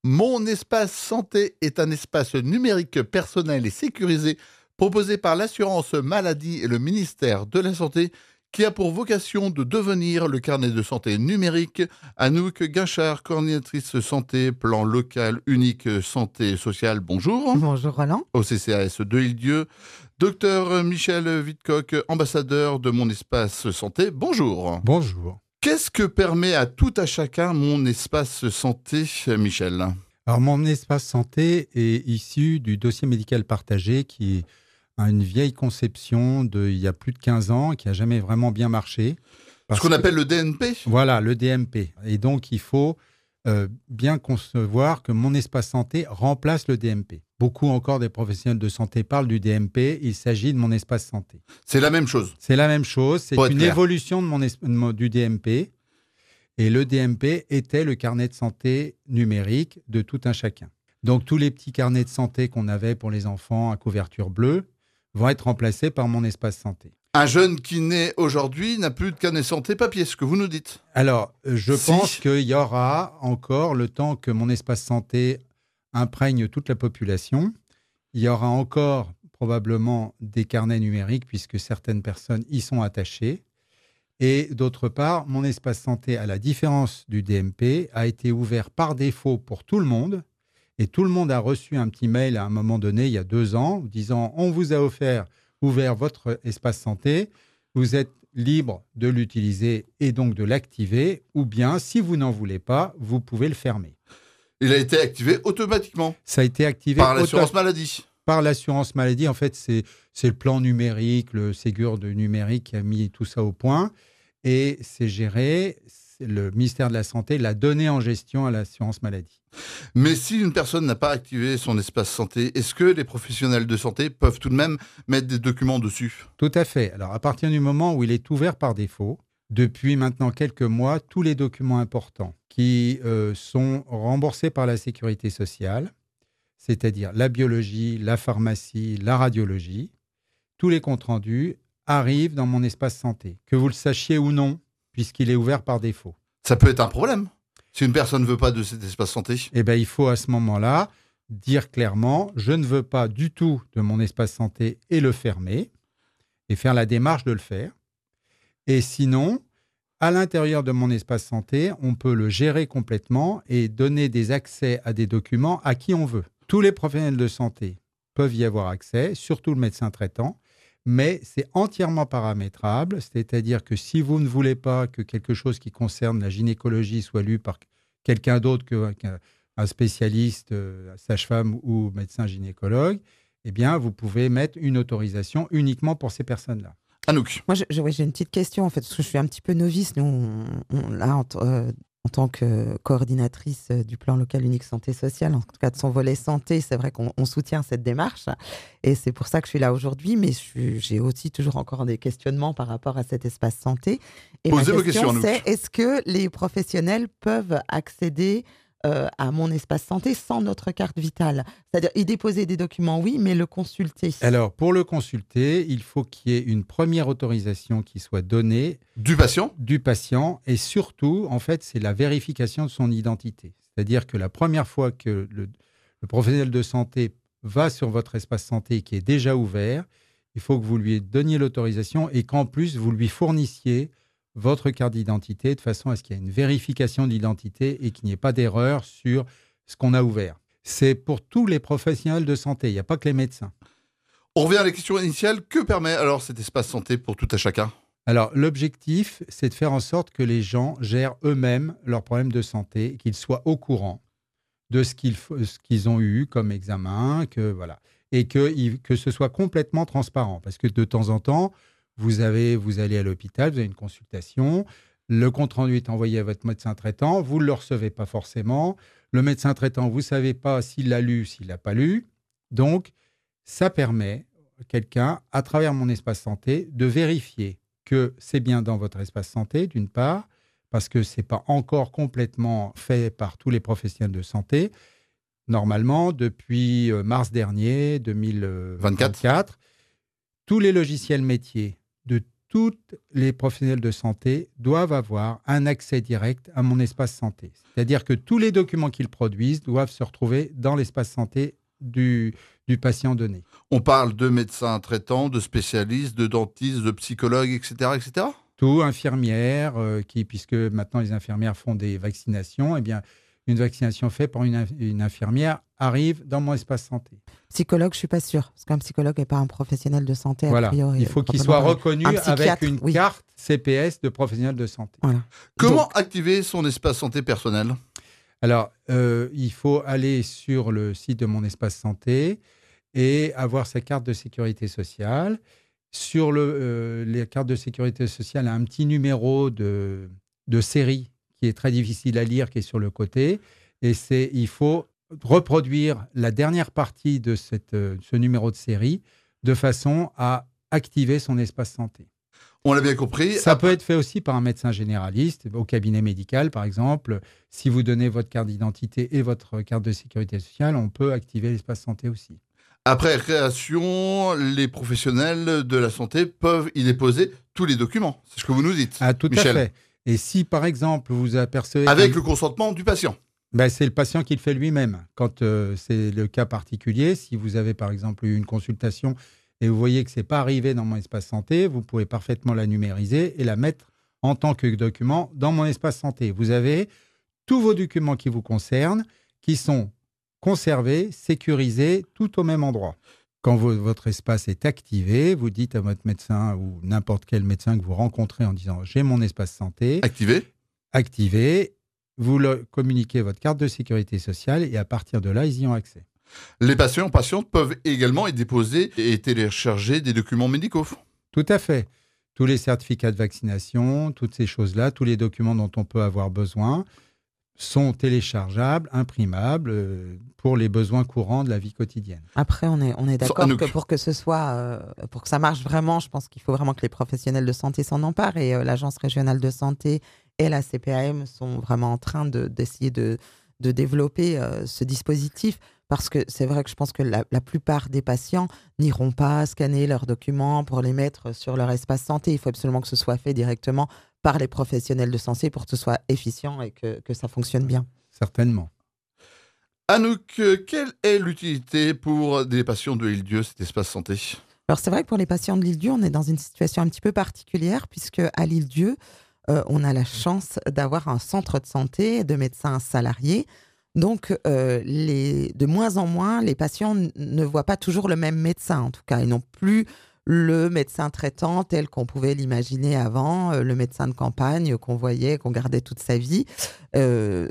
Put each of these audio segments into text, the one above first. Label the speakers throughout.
Speaker 1: Mon espace santé est un espace numérique personnel et sécurisé proposé par l'assurance maladie et le ministère de la Santé qui a pour vocation de devenir le carnet de santé numérique. Anouk Guinchard, coordinatrice santé, plan local unique santé sociale, bonjour.
Speaker 2: Bonjour Roland.
Speaker 1: Au CCAS de Île-Dieu. Docteur Michel Wittcock, ambassadeur de Mon Espace Santé, bonjour.
Speaker 3: Bonjour.
Speaker 1: Qu'est-ce que permet à tout à chacun Mon Espace Santé, Michel ?
Speaker 3: Alors, Mon Espace Santé est issu du dossier médical partagé qui a une vieille conception il y a plus de 15 ans, qui n'a jamais vraiment bien marché.
Speaker 1: Ce qu'on appelle le DNP ?
Speaker 3: Voilà, le DMP. Et donc, il faut bien concevoir que Mon Espace Santé remplace le DMP. Beaucoup encore des professionnels de santé parlent du DMP. Il s'agit de Mon Espace Santé.
Speaker 1: C'est la même chose.
Speaker 3: C'est la même chose. C'est une évolution du DMP. Et le DMP était le carnet de santé numérique de tout un chacun. Donc, tous les petits carnets de santé qu'on avait pour les enfants à couverture bleue vont être remplacés par Mon Espace Santé.
Speaker 1: Un jeune qui naît aujourd'hui n'a plus de carnet santé papier, ce que vous nous dites.
Speaker 3: Alors, je pense qu'il y aura encore, le temps que Mon Espace Santé imprègne toute la population, il y aura encore probablement des carnets numériques puisque certaines personnes y sont attachées. Et d'autre part, Mon Espace Santé, à la différence du DMP, a été ouvert par défaut pour tout le monde. Et tout le monde a reçu un petit mail à un moment donné, il y a 2 ans, disant « On vous a ouvert votre espace santé, vous êtes libre de l'utiliser et donc de l'activer, ou bien, si vous n'en voulez pas, vous pouvez le fermer. »
Speaker 1: Il a été activé automatiquement.
Speaker 3: Ça a été activé
Speaker 1: par l'assurance maladie. Par
Speaker 3: l'assurance maladie. En fait, c'est le plan numérique, le Ségur de numérique qui a mis tout ça au point. Et c'est géré, le ministère de la Santé l'a donné en gestion à l'assurance maladie.
Speaker 1: Mais si une personne n'a pas activé son espace santé, est-ce que les professionnels de santé peuvent tout de même mettre des documents dessus ?
Speaker 3: Tout à fait. Alors, à partir du moment où il est ouvert par défaut, depuis maintenant quelques mois, tous les documents importants qui sont remboursés par la sécurité sociale, c'est-à-dire la biologie, la pharmacie, la radiologie, tous les comptes rendus arrivent dans Mon Espace Santé, que vous le sachiez ou non, puisqu'il est ouvert par défaut.
Speaker 1: Ça peut être un problème si une personne ne veut pas de cet espace santé.
Speaker 3: Eh bien, il faut à ce moment-là dire clairement « je ne veux pas du tout de Mon Espace Santé » et le fermer, et faire la démarche de le faire. Et sinon, à l'intérieur de Mon Espace Santé, on peut le gérer complètement et donner des accès à des documents à qui on veut. Tous les professionnels de santé peuvent y avoir accès, surtout le médecin traitant, mais c'est entièrement paramétrable, c'est-à-dire que si vous ne voulez pas que quelque chose qui concerne la gynécologie soit lu par quelqu'un d'autre qu'un spécialiste, sage-femme ou médecin gynécologue, eh bien, vous pouvez mettre une autorisation uniquement pour ces personnes-là.
Speaker 1: Anouk.
Speaker 2: Moi, j'ai une petite question, en fait, parce que je suis un petit peu novice. Nous, là, en tant que coordinatrice du plan local unique santé sociale, en tout cas de son volet santé, c'est vrai qu'on soutient cette démarche. Et c'est pour ça que je suis là aujourd'hui. Mais j'ai aussi toujours encore des questionnements par rapport à cet espace santé. Et
Speaker 1: Posez
Speaker 2: ma
Speaker 1: vos
Speaker 2: question,
Speaker 1: questions,
Speaker 2: c'est est-ce que les professionnels peuvent accéder à Mon Espace Santé sans notre carte vitale? C'est-à-dire y déposer des documents, oui, mais le consulter.
Speaker 3: Alors, pour le consulter, il faut qu'il y ait une première autorisation qui soit donnée.
Speaker 1: Du patient ?
Speaker 3: Du patient. Et surtout, en fait, c'est la vérification de son identité. C'est-à-dire que la première fois que le professionnel de santé va sur votre espace santé qui est déjà ouvert, il faut que vous lui donniez l'autorisation et qu'en plus, vous lui fournissiez votre carte d'identité de façon à ce qu'il y ait une vérification d'identité et qu'il n'y ait pas d'erreur sur ce qu'on a ouvert. C'est pour tous les professionnels de santé, il n'y a pas que les médecins.
Speaker 1: On revient à la question initiale. Que permet alors cet espace santé pour tout à chacun ?
Speaker 3: Alors, l'objectif, c'est de faire en sorte que les gens gèrent eux-mêmes leurs problèmes de santé, qu'ils soient au courant de ce qu'ils ont eu comme examen, et que ce soit complètement transparent. Parce que de temps en temps, vous allez à l'hôpital, vous avez une consultation, le compte-rendu est envoyé à votre médecin traitant, vous ne le recevez pas forcément, le médecin traitant, vous ne savez pas s'il l'a lu, s'il ne l'a pas lu. Donc, ça permet à quelqu'un, à travers Mon Espace Santé, de vérifier que c'est bien dans votre espace santé, d'une part, parce que ce n'est pas encore complètement fait par tous les professionnels de santé. Normalement, depuis mars dernier, 2024, tous les logiciels métiers de tous les professionnels de santé doivent avoir un accès direct à mon espace santé. C'est-à-dire que tous les documents qu'ils produisent doivent se retrouver dans l'espace santé du patient donné.
Speaker 1: On parle de médecins traitants, de spécialistes, de dentistes, de psychologues, etc., etc.
Speaker 3: Tout, infirmières, puisque maintenant les infirmières font des vaccinations, eh bien, une vaccination faite par une infirmière arrive dans mon espace santé.
Speaker 2: Psychologue, je ne suis pas sûre, parce qu'un psychologue n'est pas un professionnel de santé,
Speaker 3: Voilà.
Speaker 2: a priori.
Speaker 3: Il faut qu'il soit reconnu avec une carte CPS de professionnel de santé.
Speaker 2: Voilà.
Speaker 1: Comment activer son espace santé personnel ?
Speaker 3: Alors, il faut aller sur le site de mon espace santé et avoir sa carte de sécurité sociale. Sur les cartes de sécurité sociale, il y a un petit numéro de série qui est très difficile à lire, qui est sur le côté. Et il faut reproduire la dernière partie de ce numéro de série de façon à activer son espace santé.
Speaker 1: On l'a bien compris.
Speaker 3: Ça peut être fait aussi par un médecin généraliste, au cabinet médical, par exemple. Si vous donnez votre carte d'identité et votre carte de sécurité sociale, on peut activer l'espace santé aussi.
Speaker 1: Après création, les professionnels de la santé peuvent y déposer tous les documents. C'est ce que vous nous dites,
Speaker 3: tout
Speaker 1: Michel.
Speaker 3: À fait. Et si, par exemple, vous apercevez...
Speaker 1: Avec le consentement du patient.
Speaker 3: C'est le patient qui le fait lui-même. Quand c'est le cas particulier, si vous avez, par exemple, eu une consultation et vous voyez que ce n'est pas arrivé dans mon espace santé, vous pouvez parfaitement la numériser et la mettre en tant que document dans mon espace santé. Vous avez tous vos documents qui vous concernent, qui sont conservés, sécurisés, tout au même endroit. Quand votre espace est activé, vous dites à votre médecin ou n'importe quel médecin que vous rencontrez en disant « j'ai mon espace santé ». Activé. Vous leur communiquez votre carte de sécurité sociale et à partir de là, ils y ont accès.
Speaker 1: Les patientes peuvent également y déposer et télécharger des documents médicaux.
Speaker 3: Tout à fait. Tous les certificats de vaccination, toutes ces choses-là, tous les documents dont on peut avoir besoin sont téléchargeables, imprimables pour les besoins courants de la vie quotidienne.
Speaker 2: Après, on est d'accord que pour que ce soit, pour que ça marche vraiment, je pense qu'il faut vraiment que les professionnels de santé s'en emparent et l'Agence régionale de santé et la CPAM sont vraiment en train d'essayer de développer ce dispositif parce que c'est vrai que je pense que la plupart des patients n'iront pas scanner leurs documents pour les mettre sur leur espace santé. Il faut absolument que ce soit fait directement par les professionnels de santé pour que ce soit efficient et que ça fonctionne bien.
Speaker 3: Certainement.
Speaker 1: Anouk, quelle est l'utilité pour des patients de l'Île-Dieu, cet espace santé ?
Speaker 2: Alors c'est vrai que pour les patients de l'Île-Dieu, on est dans une situation un petit peu particulière puisque à l'Île-Dieu, on a la chance d'avoir un centre de santé de médecins salariés. Donc, de moins en moins, les patients ne voient pas toujours le même médecin. En tout cas, ils n'ont plus le médecin traitant tel qu'on pouvait l'imaginer avant, le médecin de campagne qu'on voyait, qu'on gardait toute sa vie. Et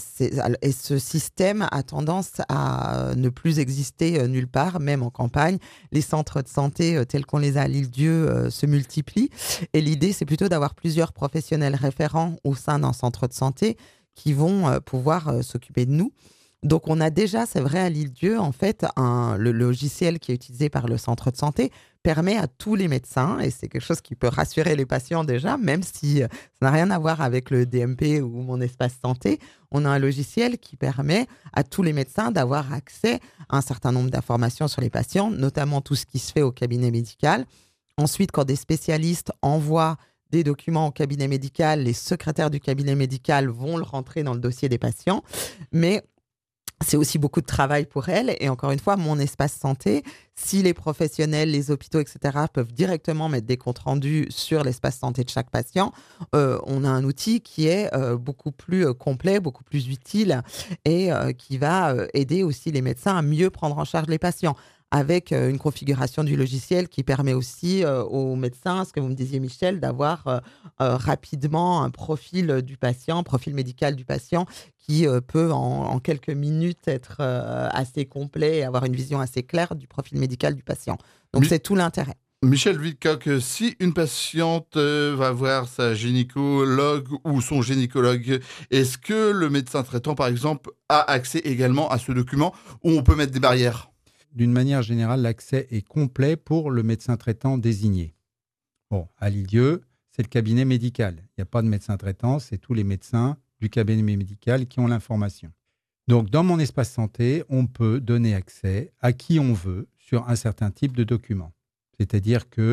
Speaker 2: ce système a tendance à ne plus exister nulle part, même en campagne. Les centres de santé tels qu'on les a à l'Île-Dieu se multiplient. Et l'idée, c'est plutôt d'avoir plusieurs professionnels référents au sein d'un centre de santé qui vont pouvoir s'occuper de nous. Donc, on a déjà, c'est vrai, à l'Île-Dieu, en fait, le logiciel qui est utilisé par le centre de santé permet à tous les médecins, et c'est quelque chose qui peut rassurer les patients déjà, même si ça n'a rien à voir avec le DMP ou mon espace santé, on a un logiciel qui permet à tous les médecins d'avoir accès à un certain nombre d'informations sur les patients, notamment tout ce qui se fait au cabinet médical. Ensuite, quand des spécialistes envoient des documents au cabinet médical, les secrétaires du cabinet médical vont le rentrer dans le dossier des patients, mais c'est aussi beaucoup de travail pour elles. Et encore une fois, mon espace santé, si les professionnels, les hôpitaux, etc. peuvent directement mettre des comptes rendus sur l'espace santé de chaque patient, on a un outil qui est beaucoup plus complet, beaucoup plus utile et qui va aider aussi les médecins à mieux prendre en charge les patients, avec une configuration du logiciel qui permet aussi aux médecins, ce que vous me disiez Michel, d'avoir rapidement un profil du patient, un profil médical du patient qui peut en quelques minutes être assez complet et avoir une vision assez claire du profil médical du patient. Donc c'est tout l'intérêt.
Speaker 1: Michel Wilcock, si une patiente va voir sa gynécologue ou son gynécologue, est-ce que le médecin traitant, par exemple, a accès également à ce document où on peut mettre des barrières ?
Speaker 3: D'une manière générale, l'accès est complet pour le médecin traitant désigné. Bon, à l'Île-Dieu, c'est le cabinet médical. Il n'y a pas de médecin traitant, c'est tous les médecins du cabinet médical qui ont l'information. Donc, dans mon espace santé, on peut donner accès à qui on veut sur un certain type de document. C'est-à-dire que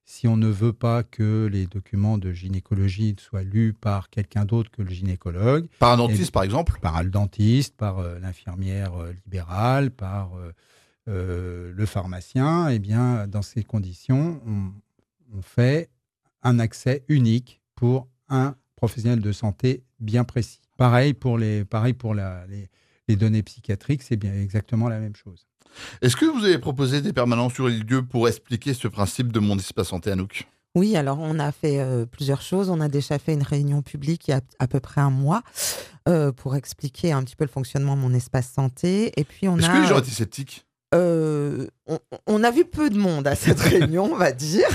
Speaker 3: si on ne veut pas que les documents de gynécologie soient lus par quelqu'un d'autre que le gynécologue.
Speaker 1: Par un dentiste, par exemple?
Speaker 3: Par le dentiste, par l'infirmière libérale, par le pharmacien. Eh bien, dans ces conditions, on fait un accès unique pour un professionnel de santé bien précis. Pareil pour les données psychiatriques, c'est bien exactement la même chose.
Speaker 1: Est-ce que vous avez proposé des permanences sur les lieux pour expliquer ce principe de mon espace santé, Anouk?
Speaker 2: Oui, alors on a fait plusieurs choses. On a déjà fait une réunion publique il y a à peu près un mois pour expliquer un petit peu le fonctionnement de mon espace santé. Et puis
Speaker 1: Est-ce que les gens étaient sceptiques?
Speaker 2: On a vu peu de monde à cette réunion, on va dire.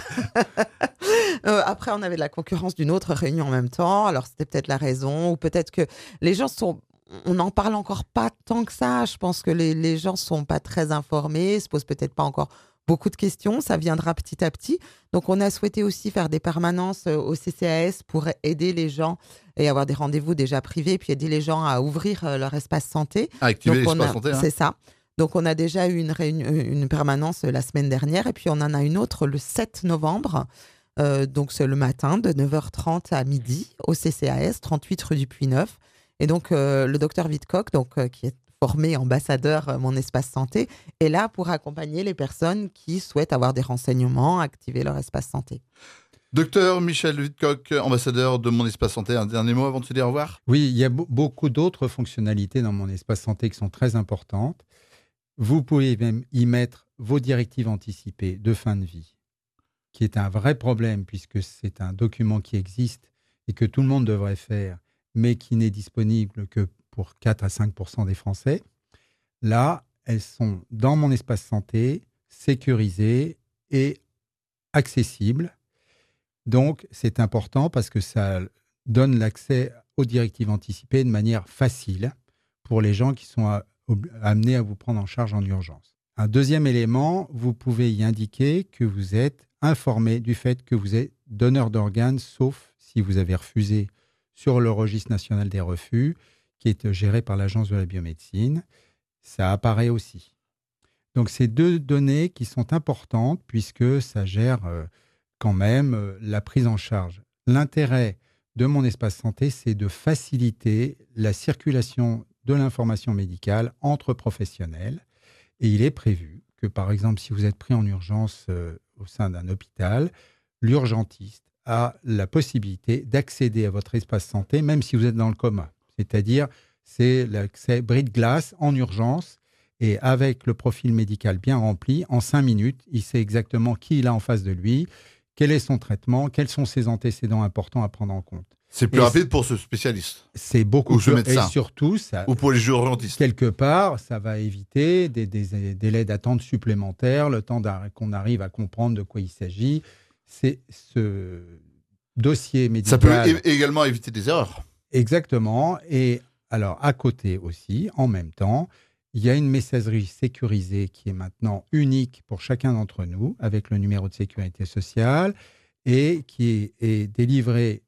Speaker 2: Après, on avait de la concurrence d'une autre réunion en même temps. Alors, c'était peut-être la raison, ou peut-être que les gens on n'en parle encore pas tant que ça. Je pense que les gens ne sont pas très informés, se posent peut-être pas encore beaucoup de questions. Ça viendra petit à petit. Donc, on a souhaité aussi faire des permanences au CCAS pour aider les gens et avoir des rendez-vous déjà privés, puis aider les gens à ouvrir leur espace santé.
Speaker 1: À activer l'espace santé, hein.
Speaker 2: C'est ça. Donc, on a déjà eu une permanence la semaine dernière, et puis on en a une autre le 7 novembre. Donc, c'est le matin de 9h30 à midi au CCAS, 38 rue du Puy-Neuf. Et donc, le docteur Vidcock, qui est formé ambassadeur Mon Espace Santé, est là pour accompagner les personnes qui souhaitent avoir des renseignements, activer leur espace santé.
Speaker 1: Docteur Michel Vidcock, ambassadeur de Mon Espace Santé, un dernier mot avant de se dire au revoir?
Speaker 3: Oui, il y a beaucoup d'autres fonctionnalités dans Mon Espace Santé qui sont très importantes. Vous pouvez même y mettre vos directives anticipées de fin de vie, qui est un vrai problème puisque c'est un document qui existe et que tout le monde devrait faire, mais qui n'est disponible que pour 4 à 5% des Français. Là, elles sont dans Mon Espace Santé, sécurisées et accessibles. Donc, c'est important parce que ça donne l'accès aux directives anticipées de manière facile pour les gens qui sont amenés à vous prendre en charge en urgence. Un deuxième élément, vous pouvez y indiquer que vous êtes informé du fait que vous êtes donneur d'organes, sauf si vous avez refusé sur le registre national des refus, qui est géré par l'Agence de la biomédecine. Ça apparaît aussi. Donc, c'est deux données qui sont importantes puisque ça gère quand même la prise en charge. L'intérêt de Mon Espace Santé, c'est de faciliter la circulation de l'information médicale entre professionnels. Et il est prévu que, par exemple, si vous êtes pris en urgence au sein d'un hôpital, l'urgentiste a la possibilité d'accéder à votre espace santé, même si vous êtes dans le coma. C'est-à-dire, c'est l'accès bris de glace en urgence. Et avec le profil médical bien rempli, en 5 minutes, il sait exactement qui il a en face de lui, quel est son traitement, quels sont ses antécédents importants à prendre en compte.
Speaker 1: C'est plus rapide pour ce spécialiste.
Speaker 3: C'est beaucoup plus
Speaker 1: rapide.
Speaker 3: Et surtout,
Speaker 1: ou pour les urgentistes.
Speaker 3: Quelque part, ça va éviter des délais d'attente supplémentaires, le temps qu'on arrive à comprendre de quoi il s'agit. C'est ce dossier médical.
Speaker 1: Ça peut également éviter des erreurs.
Speaker 3: Exactement. Et alors, à côté aussi, en même temps, il y a une messagerie sécurisée qui est maintenant unique pour chacun d'entre nous, avec le numéro de sécurité sociale, et qui est délivrée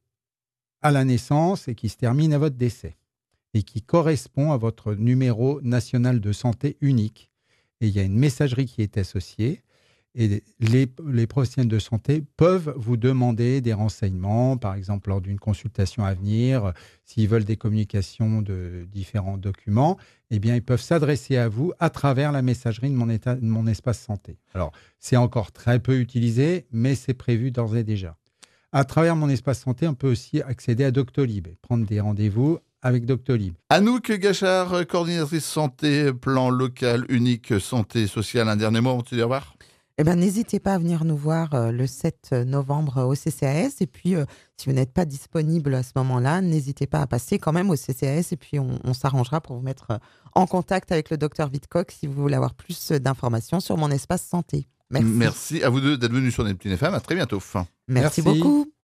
Speaker 3: à la naissance et qui se termine à votre décès, et qui correspond à votre numéro national de santé unique. Et il y a une messagerie qui est associée, et les professionnels de santé peuvent vous demander des renseignements, par exemple lors d'une consultation à venir, s'ils veulent des communications de différents documents, eh bien, ils peuvent s'adresser à vous à travers la messagerie de Mon Espace Santé. Alors, c'est encore très peu utilisé, mais c'est prévu d'ores et déjà. À travers Mon Espace Santé, on peut aussi accéder à Doctolib, prendre des rendez-vous avec Doctolib.
Speaker 1: Anouk Gachard, coordinatrice santé, plan local unique santé sociale. Un dernier mot avant de te dire au revoir?
Speaker 2: N'hésitez pas à venir nous voir le 7 novembre au CCAS. Et puis, si vous n'êtes pas disponible à ce moment-là, n'hésitez pas à passer quand même au CCAS. Et puis, on s'arrangera pour vous mettre en contact avec le docteur Vidcock si vous voulez avoir plus d'informations sur Mon Espace Santé. Merci.
Speaker 1: Merci à vous deux d'être venus sur Neptune FM. À très bientôt.
Speaker 2: Merci beaucoup.